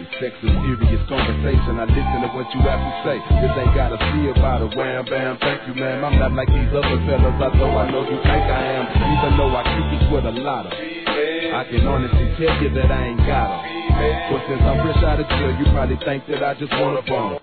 sex is serious conversation. I listen to what you have to say. This ain't gotta be about a wham bam. Thank you, ma'am. I'm not like these other fellas, although I know you think I am. Even though I keep it with a lot of, I can honestly tell you that I ain't got 'em. But since I'm fresh out of jail, you probably think that I just wanna bone.